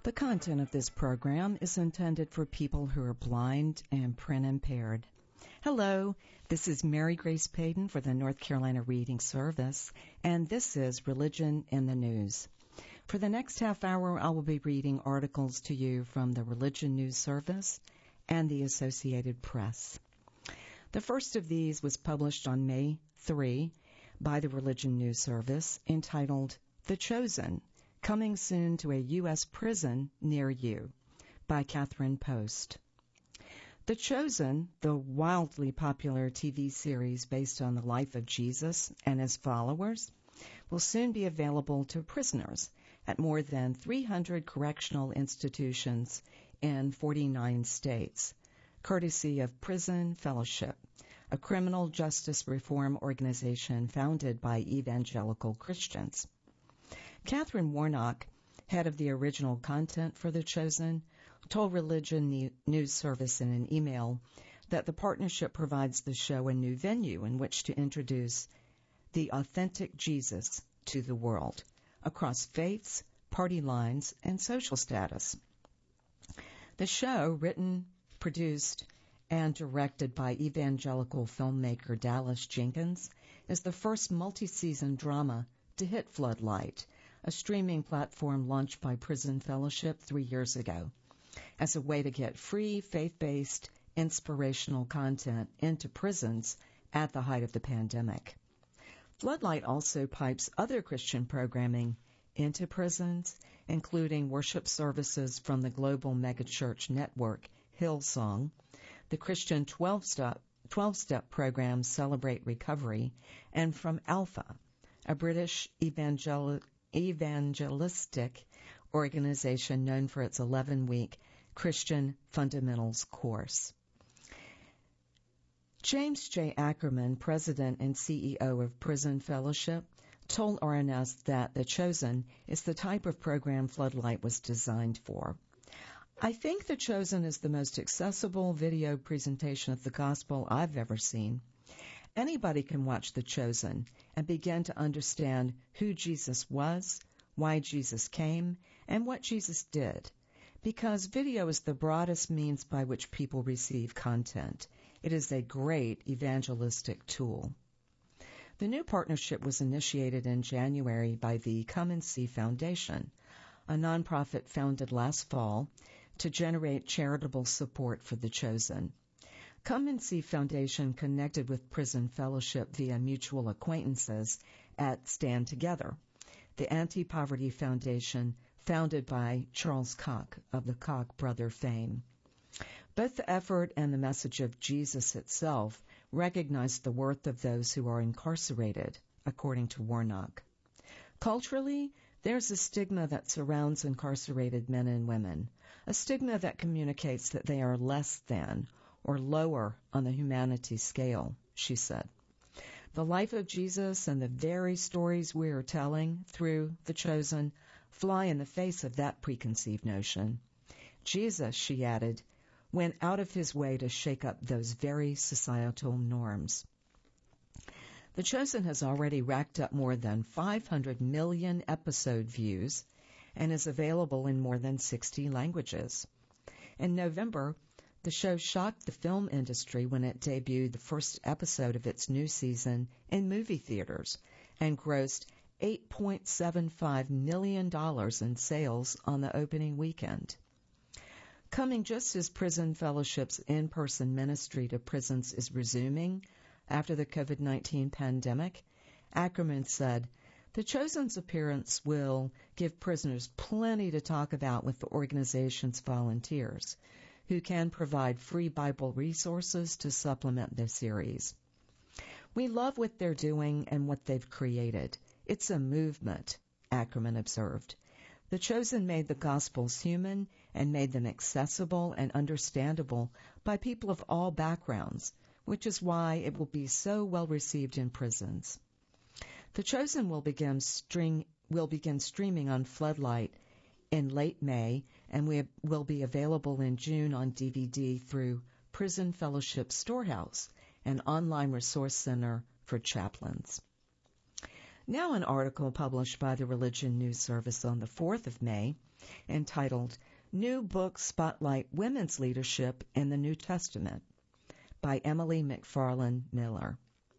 The content of this program is intended for people who are blind and print impaired. Hello, this is Mary Grace Payton for the North Carolina Reading Service, and this is Religion in the News. For the next half hour, I will be reading articles to you from the Religion News Service and the Associated Press. The first of these was published on May 3 by the Religion News Service, entitled The Chosen, Coming Soon to a U.S. Prison Near You, by Catherine Post. The Chosen, the wildly popular TV series based on the life of Jesus and his followers, will soon be available to prisoners at more than 300 correctional institutions in 49 states, courtesy of Prison Fellowship, a criminal justice reform organization founded by evangelical Christians. Catherine Warnock, head of the original content for The Chosen, told Religion News Service in an email that the partnership provides the show a new venue in which to introduce the authentic Jesus to the world, across faiths, party lines, and social status. The show, written, produced, and directed by evangelical filmmaker Dallas Jenkins, is the first multi-season drama to hit Floodlight, a streaming platform launched by Prison Fellowship 3 years ago, as a way to get free, faith-based, inspirational content into prisons at the height of the pandemic. Floodlight also pipes other Christian programming into prisons, including worship services from the global megachurch network Hillsong, the Christian 12-step program Celebrate Recovery, and from Alpha, a British evangelistic organization known for its 11-week Christian Fundamentals course. James J. Ackerman, president and CEO of Prison Fellowship, told RNS that The Chosen is the type of program Floodlight was designed for. I think The Chosen is the most accessible video presentation of the gospel I've ever seen. Anybody can watch The Chosen and begin to understand who Jesus was, why Jesus came, and what Jesus did, because video is the broadest means by which people receive content. It is a great evangelistic tool. The new partnership was initiated in January by the Come and See Foundation, a nonprofit founded last fall to generate charitable support for The Chosen. Come and See Foundation connected with Prison Fellowship via mutual acquaintances at Stand Together, the anti-poverty foundation founded by Charles Koch of the Koch brother fame. Both the effort and the message of Jesus itself recognize the worth of those who are incarcerated, according to Warnock. Culturally, there's a stigma that surrounds incarcerated men and women, a stigma that communicates that they are less than or lower on the humanity scale, she said. The life of Jesus and the very stories we are telling through The Chosen fly in the face of that preconceived notion. Jesus, she added, went out of his way to shake up those very societal norms. The Chosen has already racked up more than 500 million episode views and is available in more than 60 languages. In November, the show shocked the film industry when it debuted the first episode of its new season in movie theaters and grossed $8.75 million in sales on the opening weekend. Coming just as Prison Fellowship's in-person ministry to prisons is resuming after the COVID-19 pandemic, Ackerman said, The Chosen's appearance will give prisoners plenty to talk about with the organization's volunteers, who can provide free Bible resources to supplement the series. We love what they're doing and what they've created. It's a movement, Ackerman observed. The Chosen made the Gospels human and made them accessible and understandable by people of all backgrounds, which is why it will be so well received in prisons. The Chosen will begin streaming on Floodlight in late May, and will be available in June on DVD through Prison Fellowship Storehouse, an online resource center for chaplains. Now an article published by the Religion News Service on the 4th of May entitled New Book Spotlight Women's Leadership in the New Testament by Emily McFarland Miller.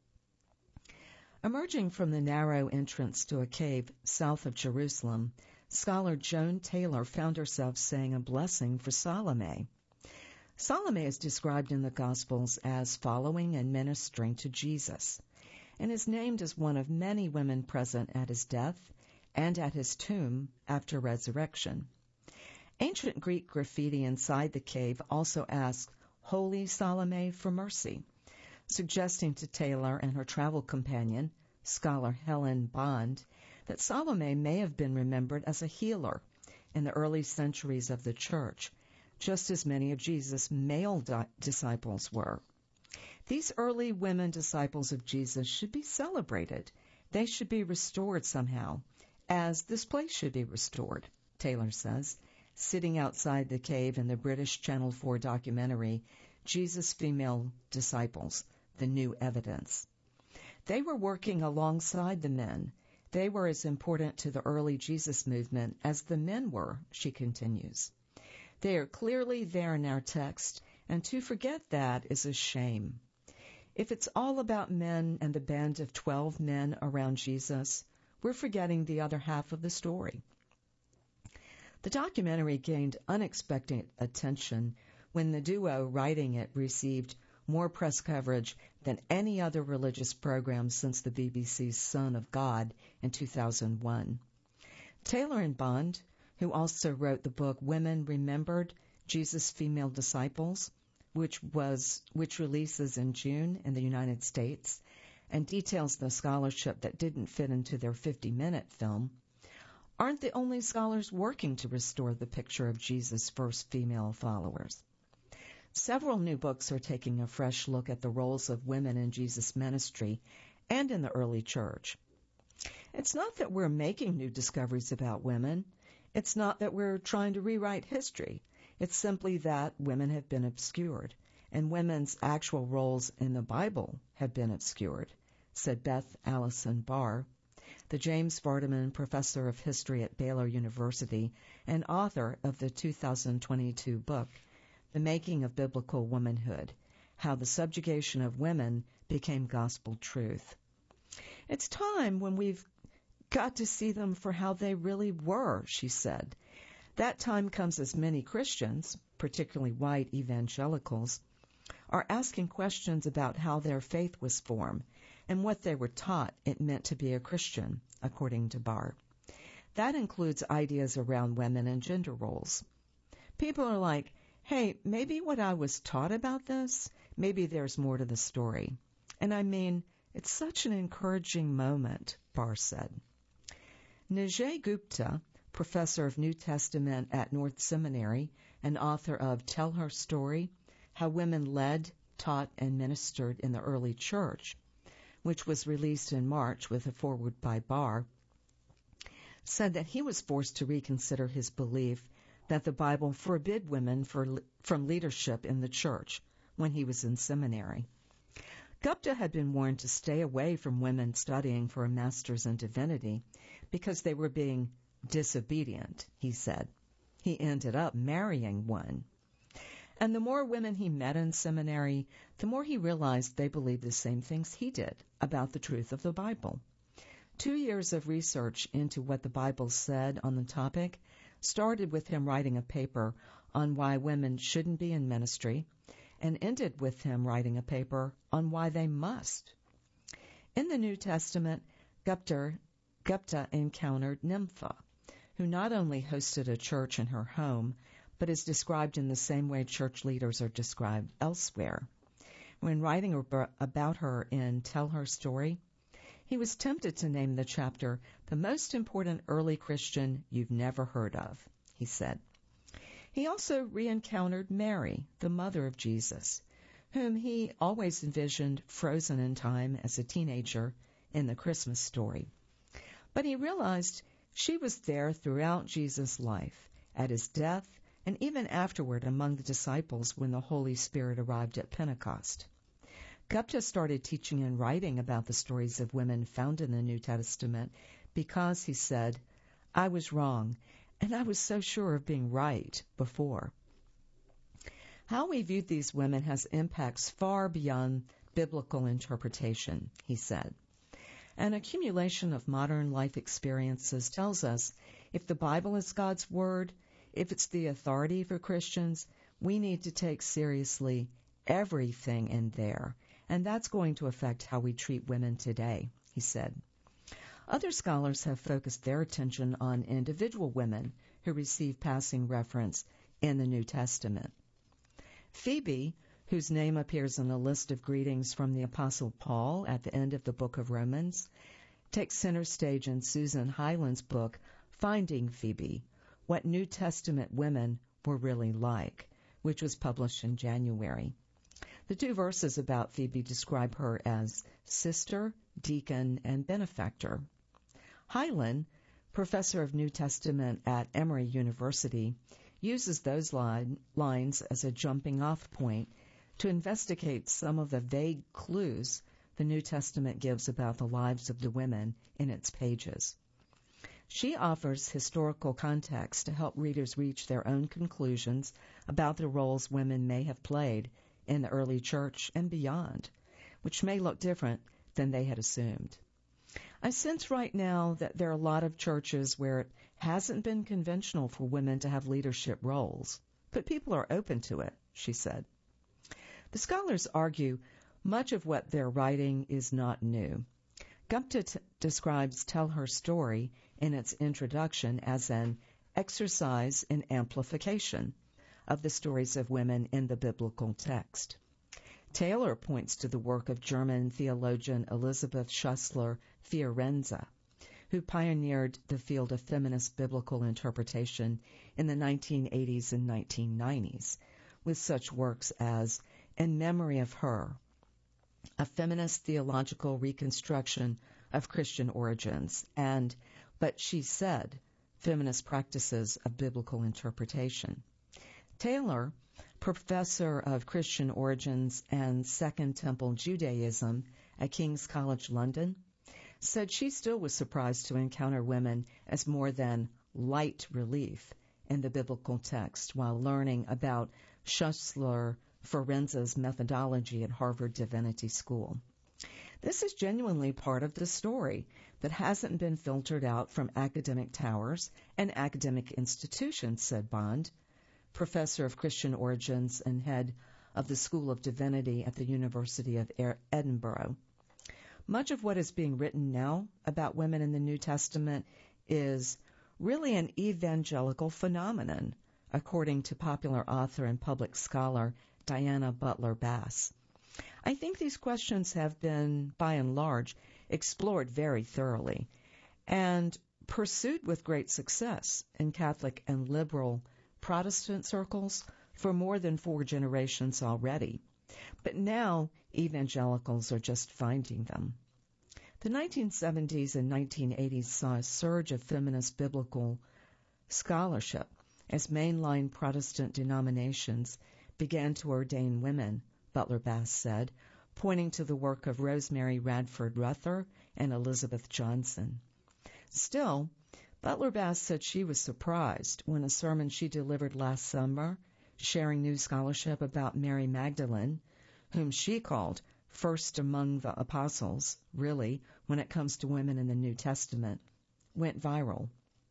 Emerging from the narrow entrance to a cave south of Jerusalem, scholar Joan Taylor found herself saying a blessing for Salome. Salome is described in the Gospels as following and ministering to Jesus, and is named as one of many women present at his death and at his tomb after resurrection. Ancient Greek graffiti inside the cave also asked, Holy Salome for mercy, suggesting to Taylor and her travel companion, scholar Helen Bond, that Salome may have been remembered as a healer in the early centuries of the Church, just as many of Jesus' male disciples were. These early women disciples of Jesus should be celebrated. They should be restored somehow, as this place should be restored, Taylor says, sitting outside the cave in the British Channel 4 documentary, Jesus' Female Disciples, The New Evidence. They were working alongside the men. They were as important to the early Jesus movement as the men were, she continues. They are clearly there in our text, and to forget that is a shame. If it's all about men and the band of 12 men around Jesus, we're forgetting the other half of the story. The documentary gained unexpected attention when the duo writing it received more press coverage than any other religious program since the BBC's Son of God in 2001. Taylor and Bond, who also wrote the book Women Remembered, Jesus' Female Disciples, which releases in June in the United States and details the scholarship that didn't fit into their 50-minute film, aren't the only scholars working to restore the picture of Jesus' first female followers. Several new books are taking a fresh look at the roles of women in Jesus' ministry and in the early church. It's not that we're making new discoveries about women. It's not that we're trying to rewrite history. It's simply that women have been obscured, and women's actual roles in the Bible have been obscured, said Beth Allison Barr, the James Vardaman Professor of History at Baylor University and author of the 2022 book, The Making of Biblical Womanhood, How the Subjugation of Women Became Gospel Truth. It's time when we've got to see them for how they really were, she said. That time comes as many Christians, particularly white evangelicals, are asking questions about how their faith was formed and what they were taught it meant to be a Christian, according to Barr. That includes ideas around women and gender roles. People are like, hey, maybe what I was taught about this, maybe there's more to the story. And I mean, it's such an encouraging moment, Barr said. Nijay Gupta, professor of New Testament at North Seminary and author of Tell Her Story, How Women Led, Taught, and Ministered in the Early Church, which was released in March with a foreword by Barr, said that he was forced to reconsider his belief that the Bible forbid women from leadership in the church when he was in seminary. Gupta had been warned to stay away from women studying for a master's in divinity because they were being disobedient, he said. He ended up marrying one. And the more women he met in seminary, the more he realized they believed the same things he did about the truth of the Bible. 2 years of research into what the Bible said on the topic started with him writing a paper on why women shouldn't be in ministry and ended with him writing a paper on why they must. In the New Testament, Gupta encountered Nympha, who not only hosted a church in her home, but is described in the same way church leaders are described elsewhere. When writing about her in Tell Her Story, he was tempted to name the chapter The Most Important Early Christian You've Never Heard Of, he said. He also re-encountered Mary, the mother of Jesus, whom he always envisioned frozen in time as a teenager in the Christmas story. But he realized she was there throughout Jesus' life, at his death, and even afterward among the disciples when the Holy Spirit arrived at Pentecost. Gupta started teaching and writing about the stories of women found in the New Testament because, he said, I was wrong, and I was so sure of being right before. How we viewed these women has impacts far beyond biblical interpretation, he said. An accumulation of modern life experiences tells us if the Bible is God's Word, if it's the authority for Christians, we need to take seriously everything in there, and that's going to affect how we treat women today, he said. Other scholars have focused their attention on individual women who receive passing reference in the New Testament. Phoebe, whose name appears in a list of greetings from the Apostle Paul at the end of the book of Romans, takes center stage in Susan Hyland's book, Finding Phoebe, What New Testament Women Were Really Like, which was published in January. The two verses about Phoebe describe her as sister, deacon, and benefactor. Hyland, professor of New Testament at Emory University, uses those lines as a jumping-off point to investigate some of the vague clues the New Testament gives about the lives of the women in its pages. She offers historical context to help readers reach their own conclusions about the roles women may have played in the early church and beyond, which may look different than they had assumed. I sense right now that there are a lot of churches where it hasn't been conventional for women to have leadership roles, but people are open to it, she said. The scholars argue much of what they're writing is not new. Gupta describes Tell Her Story in its introduction as an exercise in amplification of the stories of women in the biblical text. Taylor points to the work of German theologian Elisabeth Schussler-Fiorenza, who pioneered the field of feminist biblical interpretation in the 1980s and 1990s, with such works as In Memory of Her, a feminist theological reconstruction of Christian origins, and But She Said, feminist practices of biblical interpretation. Taylor, professor of Christian origins and Second Temple Judaism at King's College London, said she still was surprised to encounter women as more than light relief in the biblical text while learning about Schussler-Fiorenza's methodology at Harvard Divinity School. This is genuinely part of the story that hasn't been filtered out from academic towers and academic institutions, said Bond, professor of Christian origins and head of the School of Divinity at the University of Edinburgh. Much of what is being written now about women in the New Testament is really an evangelical phenomenon, according to popular author and public scholar Diana Butler Bass. I think these questions have been, by and large, explored very thoroughly and pursued with great success in Catholic and liberal Protestant circles for more than 4 generations already. But now evangelicals are just finding them. The 1970s and 1980s saw a surge of feminist biblical scholarship as mainline Protestant denominations began to ordain women, Butler Bass said, pointing to the work of Rosemary Radford Ruther and Elizabeth Johnson. Still, Butler Bass said she was surprised when a sermon she delivered last summer, sharing new scholarship about Mary Magdalene, whom she called first among the apostles, really, when it comes to women in the New Testament, went viral.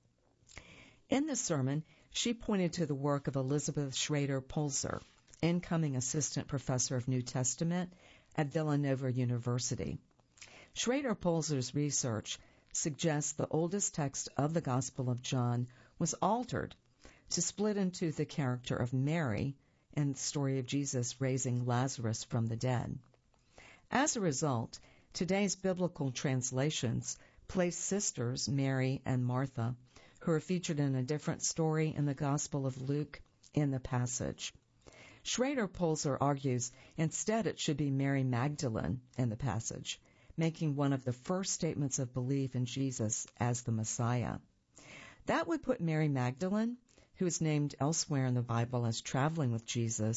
In the sermon, she pointed to the work of Elizabeth Schrader Pulzer, incoming assistant professor of New Testament at Villanova University. Schrader Pulzer's research suggests the oldest text of the Gospel of John was altered to split into the character of Mary and the story of Jesus raising Lazarus from the dead. As a result, today's biblical translations place sisters Mary and Martha, who are featured in a different story in the Gospel of Luke, in the passage. Schrader Pulzer argues instead it should be Mary Magdalene in the passage, making one of the first statements of belief in Jesus as the Messiah. That would put Mary Magdalene, who is named elsewhere in the Bible as traveling with Jesus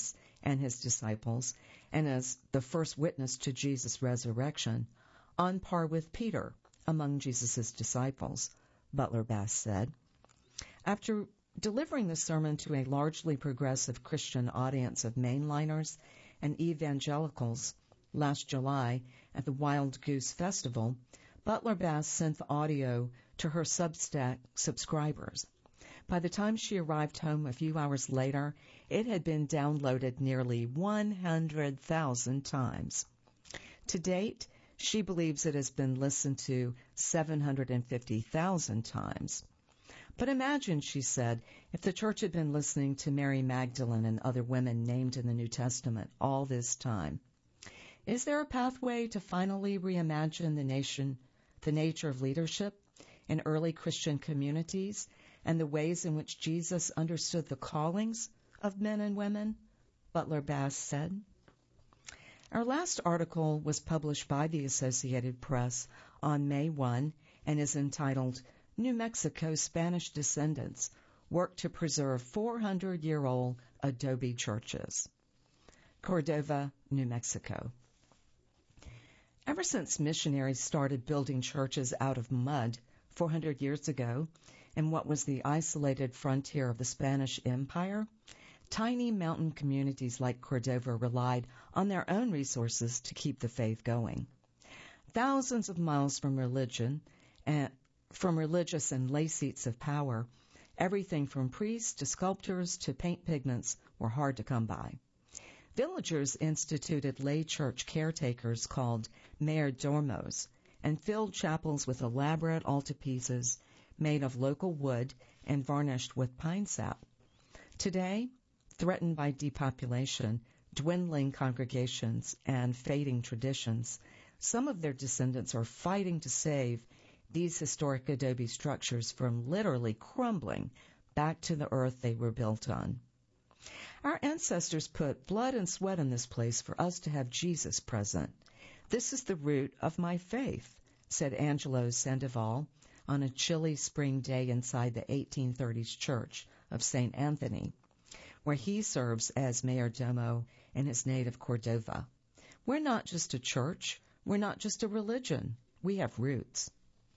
and his disciples, and as the first witness to Jesus' resurrection, on par with Peter among Jesus' disciples, Butler Bass said. After delivering the sermon to a largely progressive Christian audience of mainliners and evangelicals last July at the Wild Goose Festival, Butler Bass sent the audio to her Substack subscribers. By the time she arrived home a few hours later, it had been downloaded nearly 100,000 times. To date, she believes it has been listened to 750,000 times. But imagine, she said, if the church had been listening to Mary Magdalene and other women named in the New Testament all this time. Is there a pathway to finally reimagine the nature of leadership in early Christian communities and the ways in which Jesus understood the callings of men and women? Butler Bass said. Our last article was published by the Associated Press on May 1 and is entitled New Mexico Spanish Descendants Work to Preserve 400-Year-Old Adobe Churches. Cordova, New Mexico. Ever since missionaries started building churches out of mud 400 years ago in what was the isolated frontier of the Spanish Empire, tiny mountain communities like Cordova relied on their own resources to keep the faith going. Thousands of miles from religious and lay seats of power, everything from priests to sculptors to paint pigments were hard to come by. Villagers instituted lay church caretakers called mayordomos and filled chapels with elaborate altarpieces made of local wood and varnished with pine sap. Today, threatened by depopulation, dwindling congregations, and fading traditions, some of their descendants are fighting to save these historic adobe structures from literally crumbling back to the earth they were built on. Our ancestors put blood and sweat in this place for us to have Jesus present. This is the root of my faith, said Angelo Sandoval on a chilly spring day inside the 1830s church of St. Anthony, where he serves as mayordomo in his native Cordova. We're not just a church. We're not just a religion. We have roots.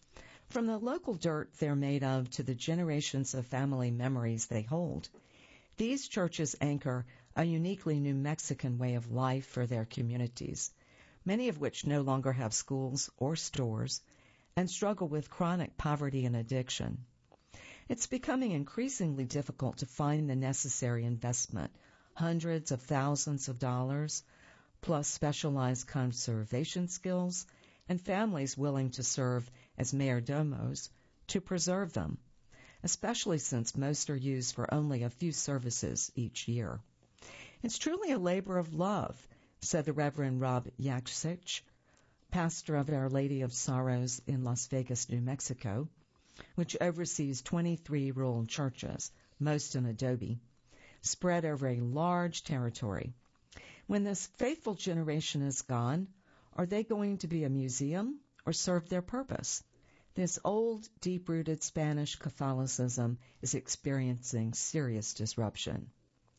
From the local dirt they're made of to the generations of family memories they hold, these churches anchor a uniquely New Mexican way of life for their communities, many of which no longer have schools or stores and struggle with chronic poverty and addiction. It's becoming increasingly difficult to find the necessary investment, hundreds of thousands of dollars, plus specialized conservation skills, and families willing to serve as mayordomos to preserve them, especially since most are used for only a few services each year. It's truly a labor of love, said the Reverend Rob Yaksich, pastor of Our Lady of Sorrows in Las Vegas, New Mexico, which oversees 23 rural churches, most in adobe, spread over a large territory. When this faithful generation is gone, are they going to be a museum or serve their purpose? This old, deep-rooted Spanish Catholicism is experiencing serious disruption.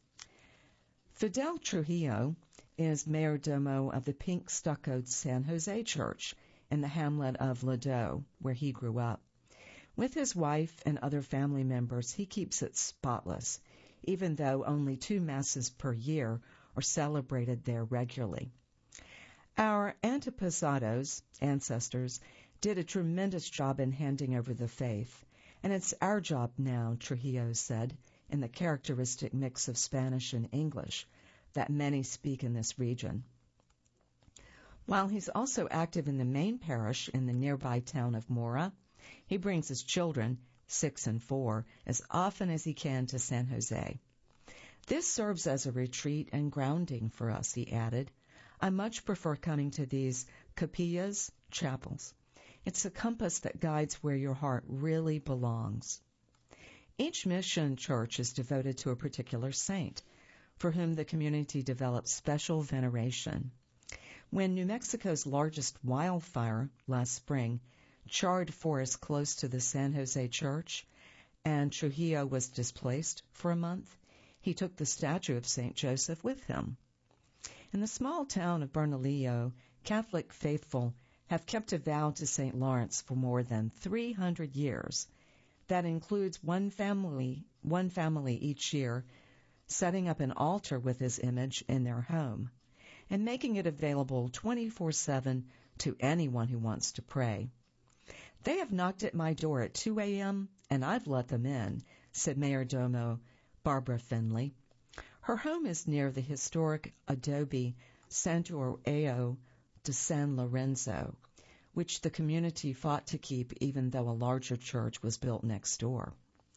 Fidel Trujillo is mayordomo of the pink stuccoed San Jose Church in the hamlet of Ladue, where he grew up. With his wife and other family members, he keeps it spotless, even though only 2 masses per year are celebrated there regularly. Our antepasados, ancestors, did a tremendous job in handing over the faith, and it's our job now, Trujillo said, in the characteristic mix of Spanish and English that many speak in this region. While he's also active in the main parish in the nearby town of Mora, he brings his children, 6 and 4, as often as he can to San Jose. This serves as a retreat and grounding for us, he added. I much prefer coming to these capillas, chapels. It's a compass that guides where your heart really belongs. Each mission church is devoted to a particular saint, for whom the community develops special veneration. When New Mexico's largest wildfire last spring charred forests close to the San Jose church, and Trujillo was displaced for a month, he took the statue of St. Joseph with him. In the small town of Bernalillo, Catholic faithful have kept a vow to St. Lawrence for more than 300 years. That includes one family each year setting up an altar with his image in their home and making it available 24/7 to anyone who wants to pray. They have knocked at my door at 2 a.m., and I've let them in, said Mayordomo Barbara Finley. Her home is near the historic adobe Santuario de San Lorenzo, which the community fought to keep even though a larger church was built next door.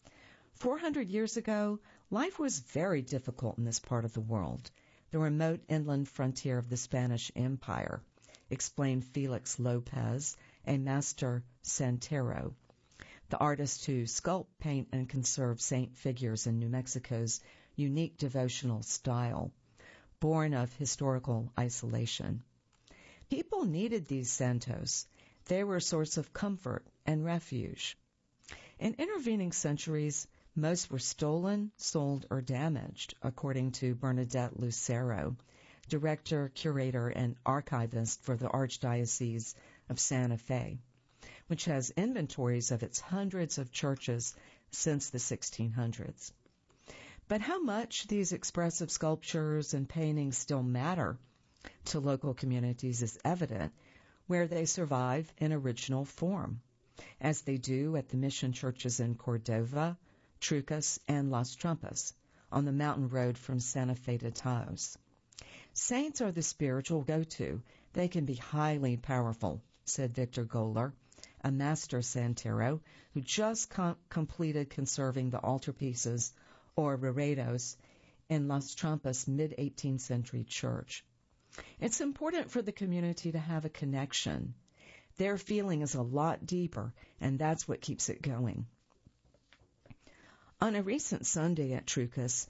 400 years ago, life was very difficult in this part of the world, the remote inland frontier of the Spanish Empire, explained Felix Lopez, a master santero, the artist who sculpt, paint, and conserve saint figures in New Mexico's unique devotional style, born of historical isolation. People needed these santos. They were a source of comfort and refuge. In intervening centuries, most were stolen, sold, or damaged, according to Bernadette Lucero, director, curator, and archivist for the Archdiocese of Santa Fe, which has inventories of its hundreds of churches since the 1600s. But how much these expressive sculptures and paintings still matter to local communities is evident where they survive in original form, as they do at the mission churches in Cordova, Trucas, and Las Trampas, on the mountain road from Santa Fe to Taos. Saints are the spiritual go-to. They can be highly powerful, said Victor Goller, a master santero who just completed conserving the altarpieces, or reredos, in Las Trampas' mid-18th century church. It's important for the community to have a connection. Their feeling is a lot deeper, and that's what keeps it going. On a recent Sunday at Trucas,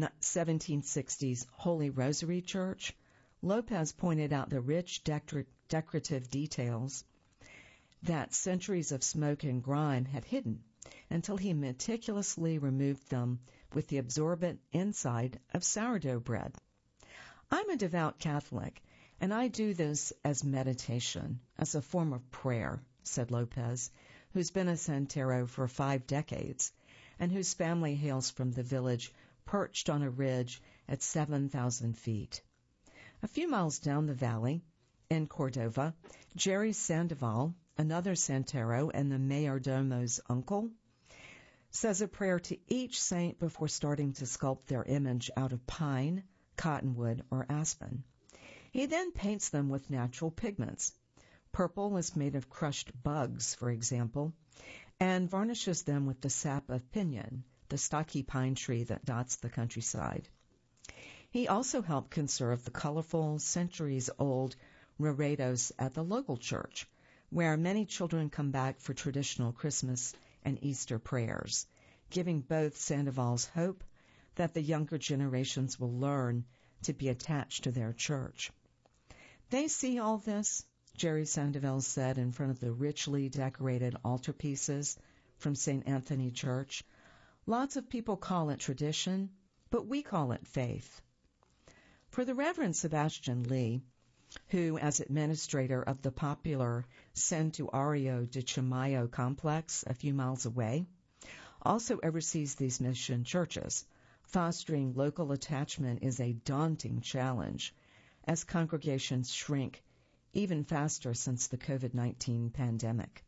1760s Holy Rosary Church, Lopez pointed out the rich decorative details that centuries of smoke and grime had hidden until he meticulously removed them with the absorbent inside of sourdough bread. I'm a devout Catholic, and I do this as meditation, as a form of prayer, said Lopez, who's been a santero for 5 decades, and whose family hails from the village perched on a ridge at 7,000 feet. A few miles down the valley, in Cordova, Jerry Sandoval, another santero and the mayordomo's uncle, says a prayer to each saint before starting to sculpt their image out of pine, cottonwood, or aspen. He then paints them with natural pigments. Purple is made of crushed bugs, for example, and varnishes them with the sap of piñon, the stocky pine tree that dots the countryside. He also helped conserve the colorful, centuries-old reredos at the local church, where many children come back for traditional Christmas and Easter prayers, giving both Sandovals hope that the younger generations will learn to be attached to their church. They see all this, Jerry Sandoval said in front of the richly decorated altarpieces from St. Anthony Church. Lots of people call it tradition, but we call it faith. For the Reverend Sebastian Lee, who, as administrator of the popular Santuario de Chimayo complex a few miles away, also oversees these mission churches, fostering local attachment is a daunting challenge as congregations shrink even faster since the COVID-19 pandemic.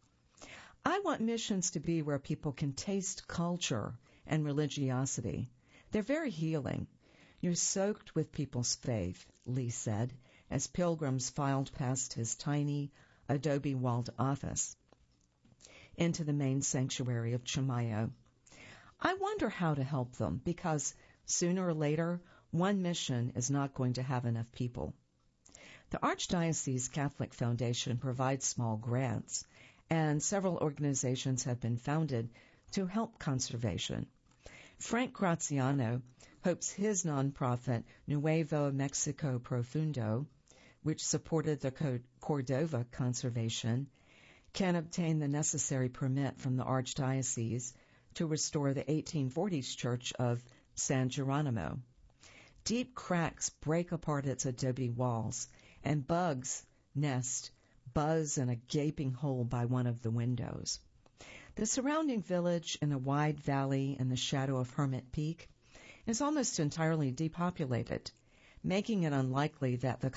I want missions to be where people can taste culture and religiosity. They're very healing. You're soaked with people's faith, Lee said, as pilgrims filed past his tiny, adobe-walled office into the main sanctuary of Chimayo. I wonder how to help them, because sooner or later, one mission is not going to have enough people. The Archdiocese Catholic Foundation provides small grants, and several organizations have been founded to help conservation. Frank Graziano hopes his nonprofit Nuevo Mexico Profundo, which supported the Cordova conservation, can obtain the necessary permit from the Archdiocese to restore the 1840s church of San Geronimo. Deep cracks break apart its adobe walls, and bugs nest, buzz in a gaping hole by one of the windows. The surrounding village in a wide valley in the shadow of Hermit Peak is almost entirely depopulated, making it unlikely that the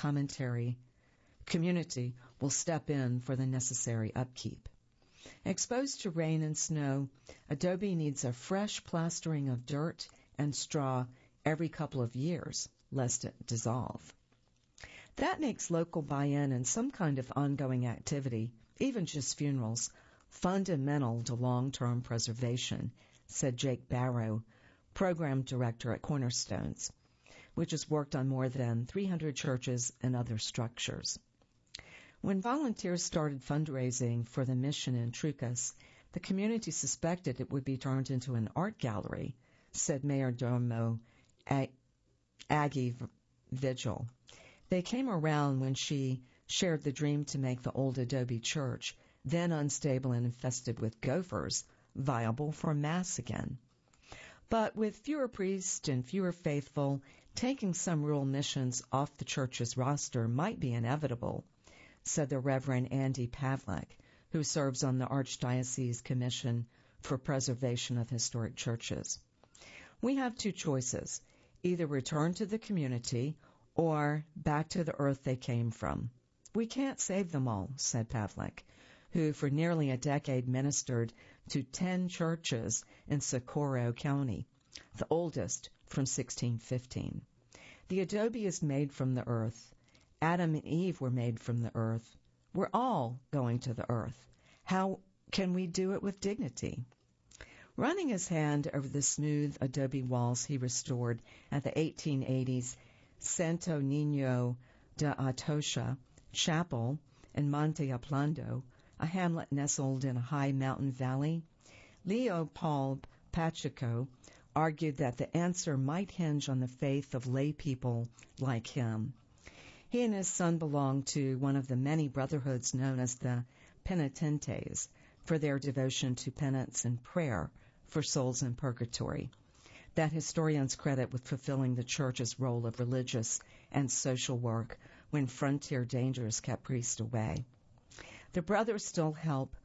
community will step in for the necessary upkeep. Exposed to rain and snow, adobe needs a fresh plastering of dirt and straw every couple of years, lest it dissolve. That makes local buy-in and some kind of ongoing activity, even just funerals, fundamental to long-term preservation, said Jake Barrow, program director at Cornerstones, which has worked on more than 300 churches and other structures. When volunteers started fundraising for the mission in Trucas, the community suspected it would be turned into an art gallery, said Mayor Domo Aggie Vigil. They came around when she shared the dream to make the old adobe church, then unstable and infested with gophers, viable for Mass again. But with fewer priests and fewer faithful, taking some rural missions off the church's roster might be inevitable, said the Reverend Andy Pavlik, who serves on the Archdiocese Commission for Preservation of Historic Churches. We have two choices, either return to the community or back to the earth they came from. We can't save them all, said Pavlik, who for nearly a decade ministered to 10 churches in Socorro County, the oldest from 1615. The adobe is made from the earth. Adam and Eve were made from the earth. We're all going to the earth. How can we do it with dignity? Running his hand over the smooth adobe walls he restored at the 1880s Santo Niño de Atocha Chapel in Monte Aplando, a hamlet nestled in a high mountain valley, Leo Paul Pacheco argued that the answer might hinge on the faith of lay people like him. He and his son belonged to one of the many brotherhoods known as the Penitentes for their devotion to penance and prayer for souls in purgatory, that historians credit with fulfilling the Church's role of religious and social work when frontier dangers kept priests away. The brothers still help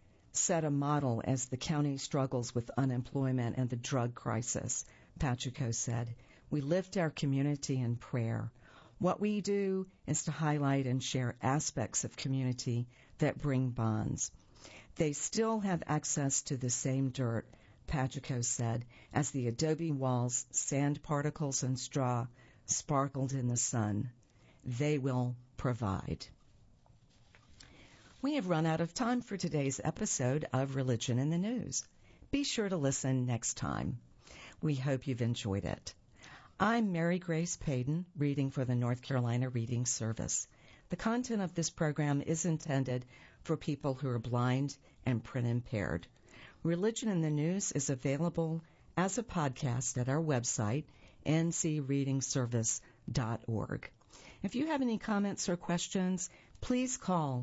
set a model as the county struggles with unemployment and the drug crisis, Pacheco said. We lift our community in prayer. What we do is to highlight and share aspects of community that bring bonds. They still have access to the same dirt, Pacheco said, as the adobe walls, sand particles, and straw sparkled in the sun. They will provide. We have run out of time for today's episode of Religion in the News. Be sure to listen next time. We hope you've enjoyed it. I'm Mary Grace Payton, reading for the North Carolina Reading Service. The content of this program is intended for people who are blind and print impaired. Religion in the News is available as a podcast at our website, ncreadingservice.org. If you have any comments or questions, please call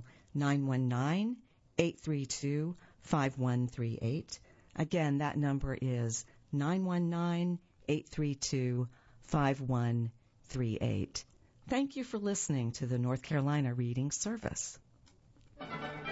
919-832-5138. Again, that number is 919-832-5138. Thank you for listening to the North Carolina Reading Service.